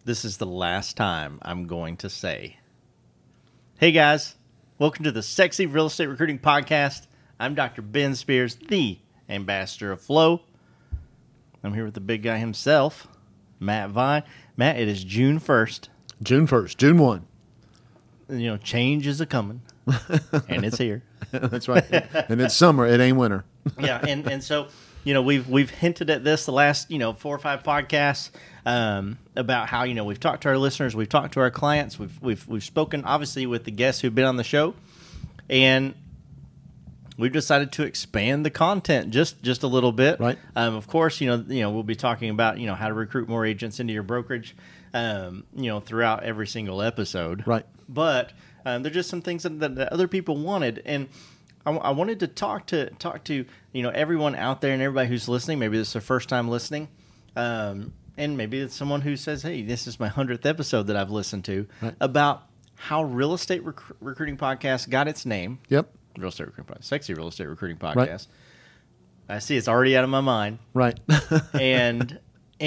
this is the last time I'm going to say. Hey guys, welcome to the Sexy Real Estate Recruiting Podcast. I'm Dr. Ben Spears, the ambassador of Flow. I'm here with the big guy himself, Matt Vine. Matt, it is June 1st. June 1st, June 1. You know, change is a-coming, and it's here. That's right. And it's summer. It ain't winter. Yeah, and so, you know, we've hinted at this the last, 4 or 5 podcasts about how, we've talked to our listeners, we've talked to our clients, we've spoken, obviously, with the guests who've been on the show, and we've decided to expand the content just a little bit. Right. Of course, we'll be talking about, how to recruit more agents into your brokerage, throughout every single episode. Right. But there's just some things that other people wanted, and I wanted to talk to everyone out there and everybody who's listening. Maybe this is their first time listening, and maybe it's someone who says, "Hey, this is my 100th episode that I've listened to," right, about how Real Estate Recruiting Podcast got its name. Yep. Real Estate Recruiting Podcast, Sexy Real Estate Recruiting Podcast. Right. I see it's already out of my mind. Right. and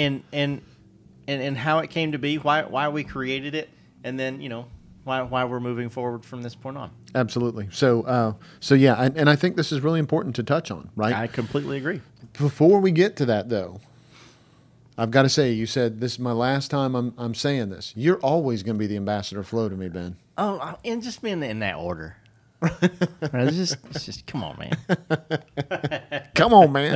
how it came to be, why we created it, and then why we're moving forward from this point on. Absolutely. So yeah, and I think this is really important to touch on, right? I completely agree. Before we get to that, though, I've got to say, you said this is my last time I'm saying this. You're always going to be the ambassador of Flow to me, Ben. Oh, and just being in that order. It's just come on, man. Come on, man.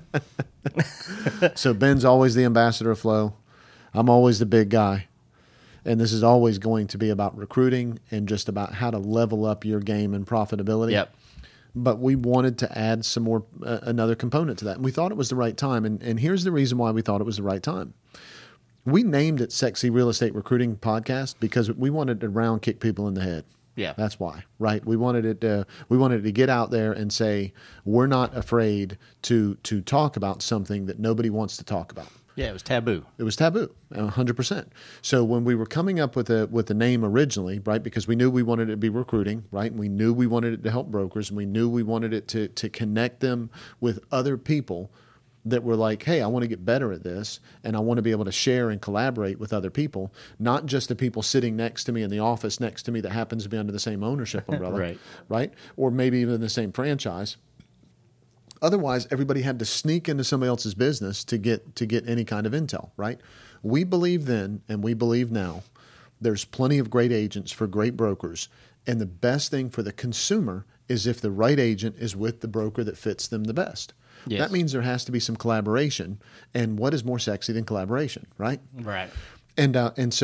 So Ben's always the ambassador of Flow. I'm always the big guy. And this is always going to be about recruiting and just about how to level up your game and profitability. Yep. But we wanted to add some more, another component to that. And we thought it was the right time. And here's the reason why we thought it was the right time. We named it Sexy Real Estate Recruiting Podcast because we wanted to round kick people in the head. Yeah. That's why, right? We wanted it to get out there and say, we're not afraid to talk about something that nobody wants to talk about. Yeah, it was taboo. It was taboo, 100%. So when we were coming up with the name originally, right, because we knew we wanted it to be recruiting, right, and we knew we wanted it to help brokers, and we knew we wanted it to connect them with other people that were like, hey, I want to get better at this, and I want to be able to share and collaborate with other people, not just the people sitting next to me in the office next to me that happens to be under the same ownership umbrella, right, or maybe even the same franchise. Otherwise, everybody had to sneak into somebody else's business to get any kind of intel, right? We believe then, and we believe now, there's plenty of great agents for great brokers, and the best thing for the consumer is if the right agent is with the broker that fits them the best. Yes. That means there has to be some collaboration, and what is more sexy than collaboration, right? Right. And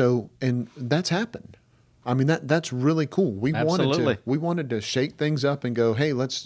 that's happened. I mean, that's really cool. We wanted to shake things up and go, hey, let's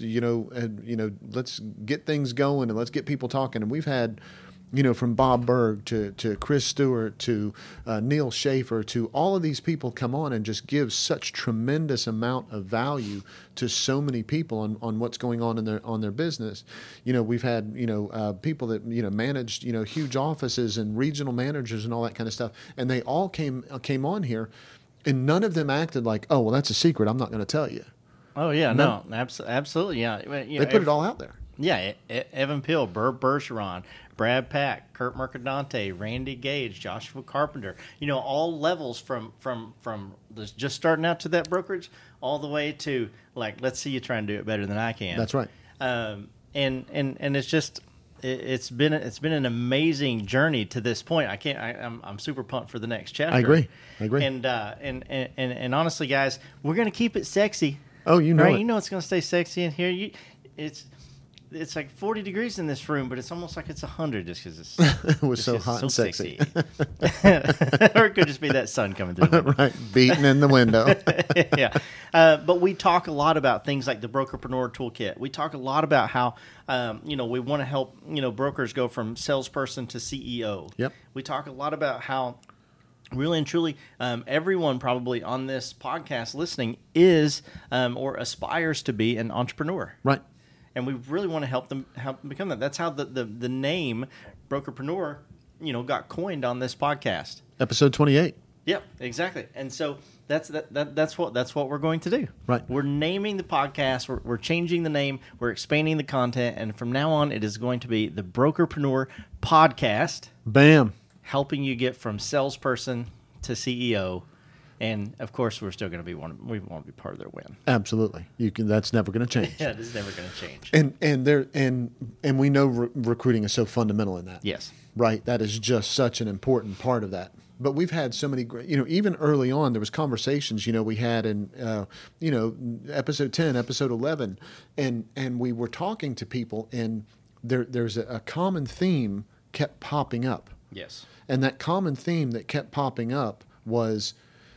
let's get things going and let's get people talking. And we've had, from Bob Berg to Chris Stewart to Neil Schaefer to all of these people come on and just give such tremendous amount of value to so many people on what's going on in their business. We've had people that managed huge offices and regional managers and all that kind of stuff, and they all came on here. And none of them acted like, oh, well, that's a secret. I'm not going to tell you. Oh, yeah, no absolutely, yeah. They put it all out there. Yeah, Evan Pill, Burr Bergeron, Brad Pack, Kurt Mercadante, Randy Gage, Joshua Carpenter, all levels from just starting out to that brokerage all the way to, like, let's see you try and do it better than I can. That's right. And it's just... It's been an amazing journey to this point. I'm super pumped for the next chapter. I agree. And honestly, guys, we're gonna keep it sexy. Oh, you know right? it. You know it's gonna stay sexy in here. It's like 40 degrees in this room, but it's almost like it's 100 just because it was so hot and sexy. Or it could just be that sun coming through the window. Right, beating in the window. Yeah. But we talk a lot about things like the Brokerpreneur Toolkit. We talk a lot about how, we want to help, brokers go from salesperson to CEO. Yep. We talk a lot about how really and truly, everyone probably on this podcast listening is or aspires to be an entrepreneur. Right. And we really want to help them become that. That's how the name Brokerpreneur, got coined on this podcast. Episode 28. Yep, exactly. And so that's what we're going to do. Right. We're naming the podcast. We're changing the name. We're expanding the content, and from now on, it is going to be the Brokerpreneur Podcast. Bam. Helping you get from salesperson to CEO, and of course we're still going to be we want to be part of their win. Absolutely. That's never going to change. Yeah, it's never going to change. And we know recruiting is so fundamental in that. Yes. Right. That is just such an important part of that. But we've had so many great, even early on, there was conversations, we had in, episode 10, episode 11, and we were talking to people, and there's a common theme kept popping up. Yes. And that common theme that kept popping up was,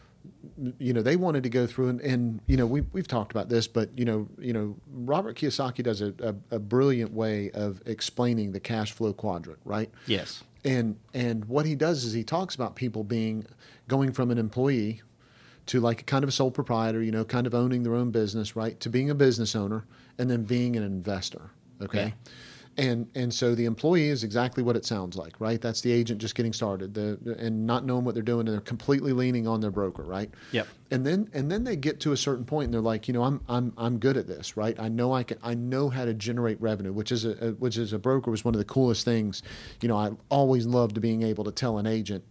they wanted to go through and we've talked about this, but Robert Kiyosaki does a brilliant way of explaining the cash flow quadrant, right? Yes. And what he does is he talks about people going from an employee to like kind of a sole proprietor, kind of owning their own business, right? To being a business owner and then being an investor. Okay. Yeah. And so the employee is exactly what it sounds like, right? That's the agent just getting started and not knowing what they're doing, and they're completely leaning on their broker, right? Yep. And then they get to a certain point and they're like, I'm good at this, right? I know how to generate revenue, which is a broker was one of the coolest things. I always loved being able to tell an agent,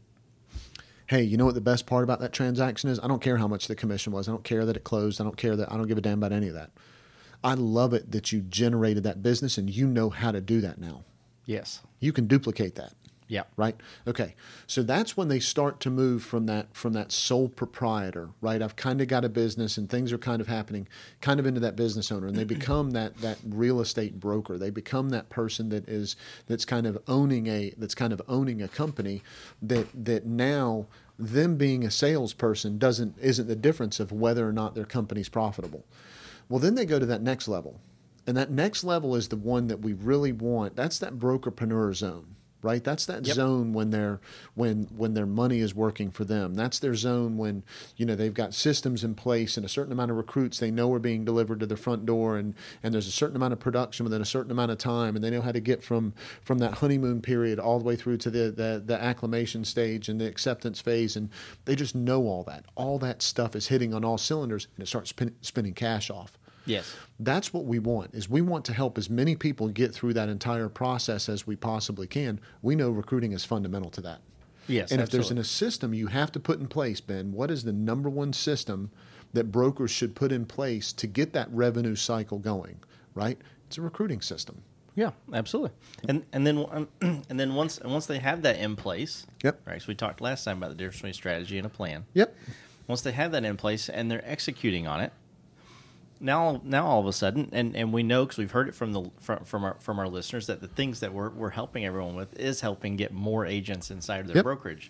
hey, you know what the best part about that transaction is? I don't care how much the commission was. I don't care that it closed. I don't give a damn about any of that. I love it that you generated that business and you know how to do that now. Yes. You can duplicate that. Yeah. Right? Okay. So that's when they start to move from that sole proprietor, right? I've kind of got a business and things are kind of happening, kind of into that business owner, and they become that real estate broker. They become that person that's kind of owning a company that now them being a salesperson isn't the difference of whether or not their company's profitable. Well, then they go to that next level. And that next level is the one that we really want. That's that brokerpreneur zone, right? That's that zone when their money is working for them. That's their zone when, they've got systems in place and a certain amount of recruits they know are being delivered to their front door, and there's a certain amount of production within a certain amount of time, and they know how to get from that honeymoon period all the way through to the acclimation stage and the acceptance phase, and they just know all that. All that stuff is hitting on all cylinders, and it starts spinning cash off. Yes. That's what we want, is we want to help as many people get through that entire process as we possibly can. We know recruiting is fundamental to that. Yes, and absolutely. If there's a system you have to put in place, Ben, what is the number one system that brokers should put in place to get that revenue cycle going, right? It's a recruiting system. Yeah, absolutely. And then once they have that in place, yep. Right. So we talked last time about the difference between strategy and a plan. Yep. Once they have that in place and they're executing on it, now all of a sudden, and we know because we've heard it from our listeners that the things that we're helping everyone with is helping get more agents inside of their brokerage.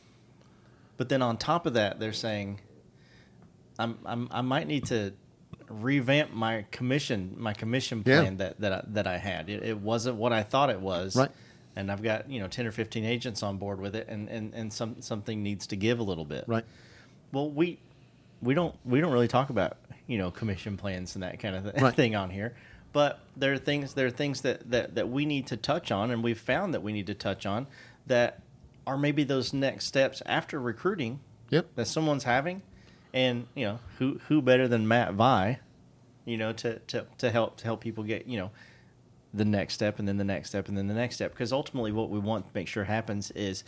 But then on top of that, they're saying, I might need to revamp my commission plan that I had. It wasn't what I thought it was. Right. And I've got 10 or 15 agents on board with it, and something needs to give a little bit. Right. Well, we don't really talk about commission plans and that kind of thing on here, but there are things that we need to touch on, and we've found that we need to touch on that are maybe those next steps after recruiting. Yep. That someone's having, and who better than Matt Vi, to help people get the next step, and then the next step, and then the next step. Because ultimately, what we want to make sure happens is,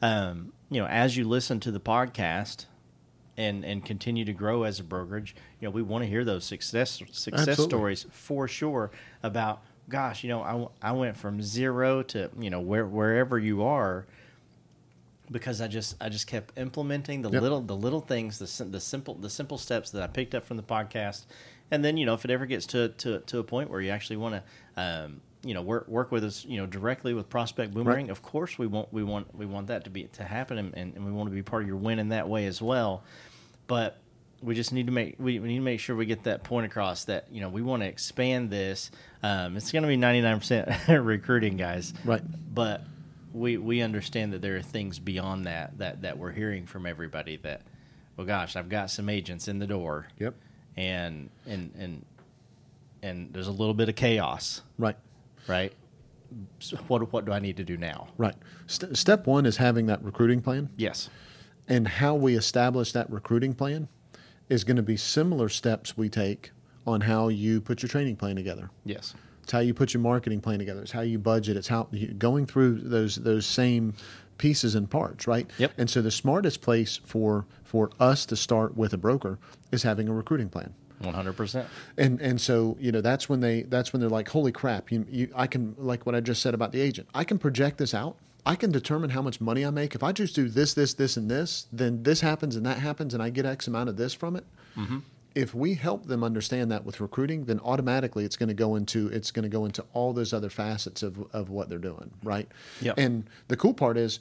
as you listen to the podcast and continue to grow as a brokerage, we want to hear those success Absolutely. stories for sure about, gosh, I went from zero to wherever you are, because I just kept implementing the little things, the simple steps that I picked up from the podcast. And then if it ever gets to a point where you actually want to work with us directly with Prospect Boomerang, of course we want that to happen, and we want to be part of your win in that way as well. But we just need to make sure we get that point across that we want to expand this. It's going to be 99% recruiting, guys, right? But we understand that there are things beyond that we're hearing from everybody that, well, gosh, I've got some agents in the door. Yep. And there's a little bit of chaos. Right. Right. So what do I need to do now? Right. Step one is having that recruiting plan. Yes. And how we establish that recruiting plan is going to be similar steps we take on how you put your training plan together. Yes. It's how you put your marketing plan together. It's how you budget. It's how going through those same pieces and parts, right? Yep. And so the smartest place for us to start with a broker is having a recruiting plan. 100%. And so, that's when they're like, holy crap, I can, like what I just said about the agent, I can project this out. I can determine how much money I make. If I just do this, and this, then this happens and that happens and I get X amount of this from it. Mm-hmm. If we help them understand that with recruiting, then automatically it's going to go into all those other facets of what they're doing, right? Yep. And the cool part is,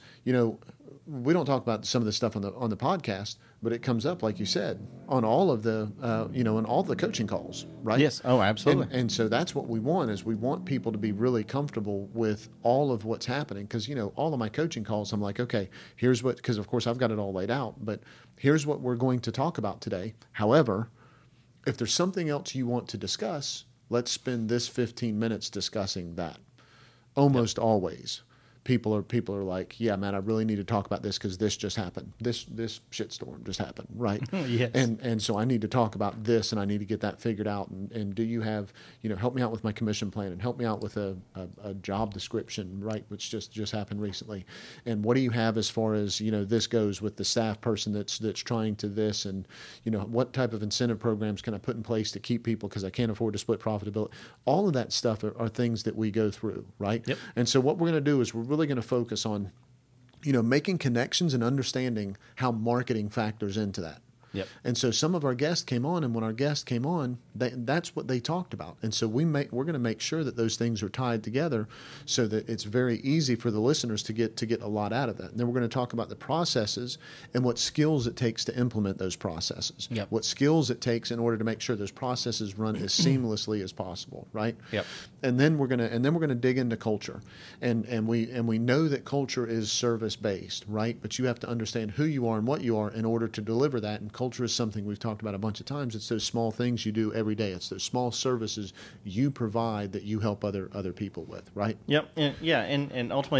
we don't talk about some of this stuff on the podcast, but it comes up, like you said, on all of the on all the coaching calls, right? Yes. Oh, absolutely. And so that's what we want, is we want people to be really comfortable with all of what's happening, because all of my coaching calls, I'm like, okay, here's what, because of course I've got it all laid out, but here's what we're going to talk about today. However, if there's something else you want to discuss, let's spend this 15 minutes discussing that. Almost always. People are like, yeah, man, I really need to talk about this because this just happened. This shitstorm just happened, right? Yes. And so I need to talk about this, and I need to get that figured out. And do you have, help me out with my commission plan, and help me out with a job description, right? Which just happened recently. And what do you have as far as, this goes with the staff person that's trying to this, and, what type of incentive programs can I put in place to keep people, because I can't afford to split profitability. All of that stuff are things that we go through, right? Yep. And so what we're going to do is we're really going to focus on, making connections and understanding how marketing factors into that. Yep. And so some of our guests came on, and when our guests came on, that's what they talked about. And so we're going to make sure that those things are tied together so that it's very easy for the listeners to get a lot out of that. And then we're going to talk about the processes and what skills it takes to implement those processes. Yep. What skills it takes in order to make sure those processes run as seamlessly as possible, right? Yep. And then we're gonna dig into culture, and we know that culture is service based, right? But you have to understand who you are and what you are in order to deliver that. And culture is something we've talked about a bunch of times. It's those small things you do every day. It's those small services you provide that you help other people with, right? Yep. And ultimately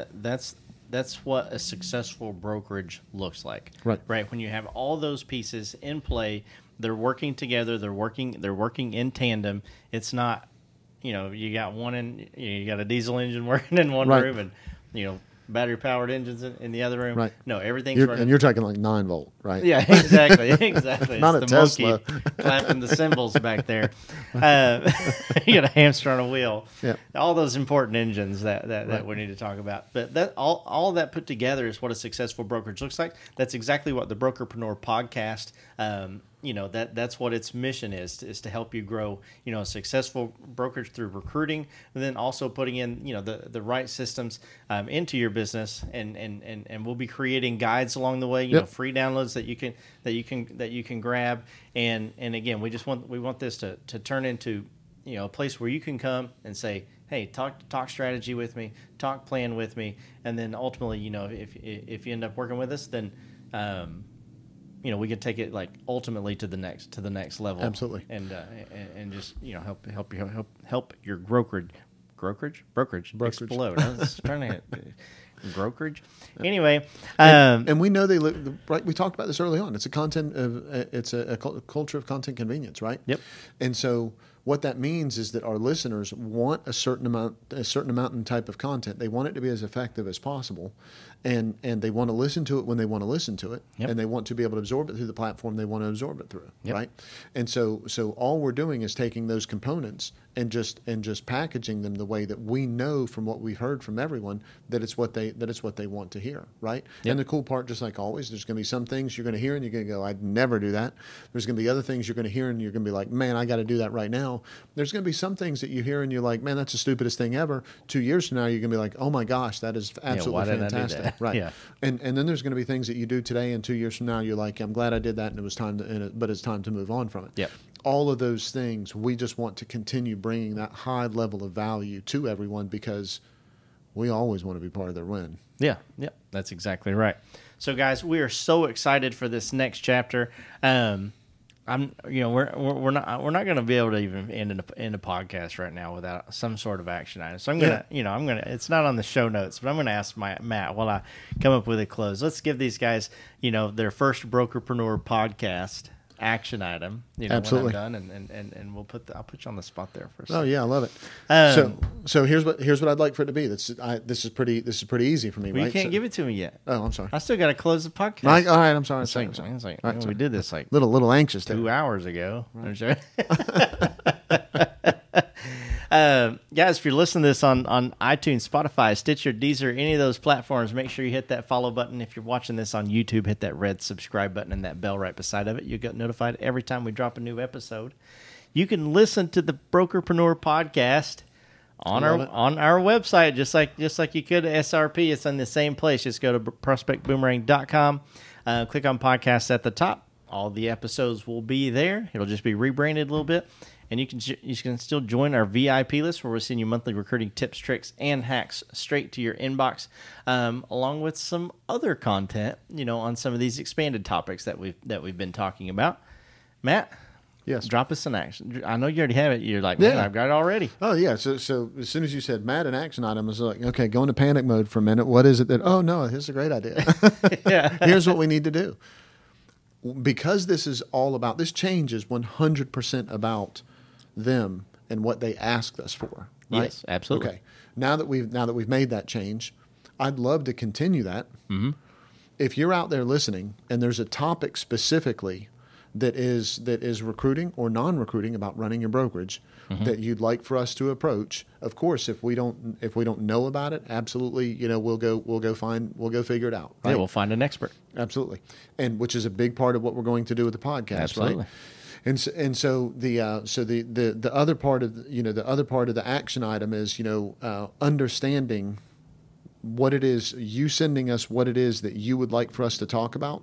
that's what a successful brokerage looks like. Right. Right. When you have all those pieces in play, they're working together. They're working in tandem. It's not, you got you got a diesel engine working in one Right. room, and battery powered engines in the other room. Right. No, everything's running. And you're talking like 9-volt, right? Yeah, exactly. Exactly. Not It's a the Tesla. monkey clapping the cymbals back there. You got a hamster on a wheel. Yeah. All those important engines that we need to talk about. But that all that put together is what a successful brokerage looks like. That's exactly what the Brokerpreneur podcast, that's what its mission is to help you grow, a successful brokerage through recruiting, and then also putting in, the right systems into your business, and we'll be creating guides along the way, Yep. free downloads that you can grab, and again, we want this to turn into, a place where you can come and say, hey, talk strategy with me, talk plan with me, and then ultimately, if you end up working with us, then we can take it like ultimately to the next level. Absolutely. And just help your brokerage explode. I was trying to hit brokerage. Anyway, and we know they live right. We talked about this early on. It's a culture of content convenience, right? Yep. And so what that means is that our listeners want a certain amount and type of content. They want it to be as effective as possible, and they want to listen to it when they want to listen to it, Yep. and they want to be able to absorb it through the platform they want to absorb it through, Yep. right? And so all we're doing is taking those components and just packaging them the way that we know from what we've heard from everyone that it's what they want to hear, right? Yep. And the cool part, just like always, there's going to be some things you're going to hear and you're going to go, I'd never do that. There's going to be other things you're going to hear and you're going to be like, man, I got to do that right now. There's going to be some things that you hear and you're like, man, that's the stupidest thing ever. 2 years from now, you're going to be like, oh my gosh, that is absolutely why didn't I do fantastic, that? right? Yeah. And then there's going to be things that you do today, and 2 years from now, you're like, I'm glad I did that, and it was time but it's time to move on from it. Yep. All of those things, we just want to continue bringing that high level of value to everyone because we always want to be part of their win. Yeah, that's exactly right. So, guys, we are so excited for this next chapter. We're not going to be able to even end a podcast right now without some sort of action item. So I'm gonna, it's not on the show notes, but I'm gonna ask Matt while I come up with a close. Let's give these guys, their first Brokerpreneur podcast action item. Absolutely. When I'm done, and I'll put you on the spot there for a Oh second. yeah, I love it. So here's what I'd like for it to be. This is pretty easy for me. Well, right? you can't So- give it to me yet. Oh, I'm sorry. I still got to close the podcast. All right, I'm sorry. It's like, it's like, All right, we did this like Little anxious there. 2 hours ago. Guys, if you're listening to this on iTunes, Spotify, Stitcher, Deezer, any of those platforms, make sure you hit that follow button. If you're watching this on YouTube, hit that red subscribe button and that bell right beside of it. You'll get notified every time we drop a new episode. You can listen to the Brokerpreneur podcast on our website, just like you could at SRP. It's in the same place. Just go to prospectboomerang.com, click on podcasts at the top. All the episodes will be there. It'll just be rebranded a little bit. And you can still join our VIP list where we're sending you monthly recruiting tips, tricks, and hacks straight to your inbox, along with some other content, on some of these expanded topics that we've been talking about. Matt, Yes. drop us an action. I know you already have it. You're like, man, Yeah. I've got it already. Oh yeah. So as soon as you said Matt, an action item, I was like, okay, go into panic mode for a minute. What is it that? Oh no, this is a great idea. Yeah. Here's what we need to do. Because this is all about this change is 100% about them and what they asked us for. Right? Yes, absolutely. Okay. Now that we've made that change, I'd love to continue that. Mm-hmm. If you're out there listening and there's a topic specifically that is recruiting or non-recruiting about running your brokerage that you'd like for us to approach, of course, if we don't know about it, absolutely, we'll go figure it out. Right? Yeah, we'll find an expert. Absolutely, and which is a big part of what we're going to do with the podcast, Absolutely. right? And so the other part of the action item is understanding what it is, you sending us what it is that you would like for us to talk about,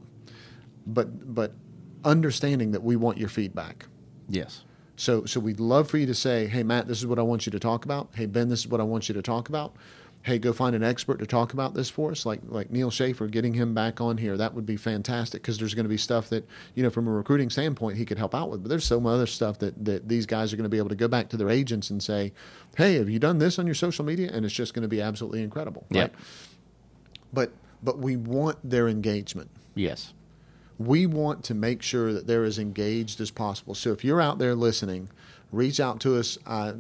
but understanding that we want your feedback. Yes. So we'd love for you to say, hey, Matt, this is what I want you to talk about. Hey, Ben, this is what I want you to talk about. Hey, go find an expert to talk about this for us, like Neil Schaefer, getting him back on here. That would be fantastic because there's going to be stuff that, from a recruiting standpoint, he could help out with. But there's some other stuff that these guys are going to be able to go back to their agents and say, hey, have you done this on your social media? And it's just going to be absolutely incredible. Right? Yeah. But we want their engagement. Yes. We want to make sure that they're as engaged as possible. So if you're out there listening, reach out to us,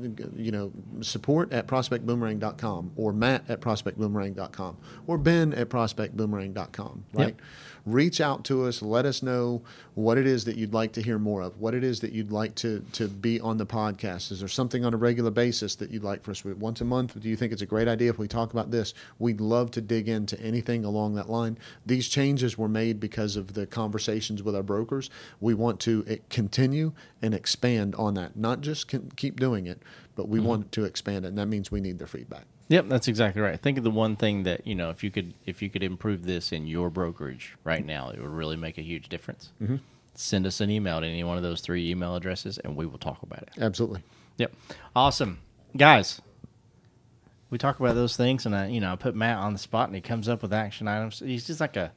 support at prospectboomerang.com or Matt at prospectboomerang.com or Ben at prospectboomerang.com, right? Yep. Reach out to us. Let us know what it is that you'd like to hear more of, what it is that you'd like to be on the podcast. Is there something on a regular basis that you'd like for us? Once a month, do you think it's a great idea if we talk about this? We'd love to dig into anything along that line. These changes were made because of the conversations with our brokers. We want to continue and expand on that, not just keep doing it, but we want to expand it, and that means we need their feedback. Yep, that's exactly right. Think of the one thing that, if you could improve this in your brokerage right now, it would really make a huge difference. Mm-hmm. Send us an email to any one of those 3 email addresses, and we will talk about it. Absolutely. Yep. Awesome. Guys, we talk about those things, and I put Matt on the spot, and he comes up with action items. He's just like a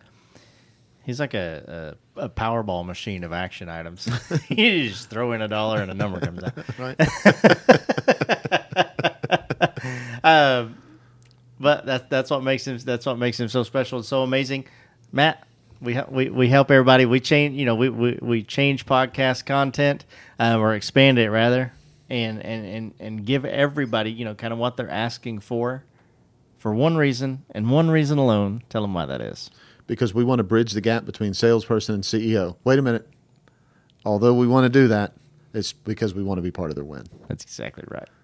Powerball machine of action items. You just throw in $1 and a number comes out. Right. But that's what makes him so special and so amazing. Matt, we help everybody. We change we change podcast content or expand it rather, and give everybody kind of what they're asking for one reason and one reason alone. Tell them why that is. Because we want to bridge the gap between salesperson and CEO. Wait a minute. Although we want to do that, it's because we want to be part of their win. That's exactly right.